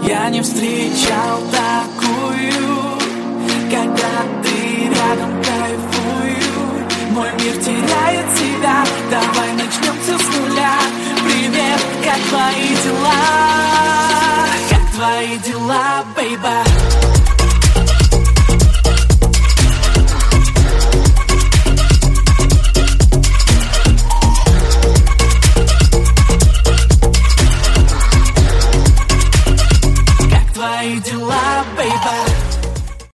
Я не встречал такую, когда ты рядом, кайфую. Мой мир теряет себя. Давай начнем все с нуля. Привет, как твои дела? Как твои дела, бейба?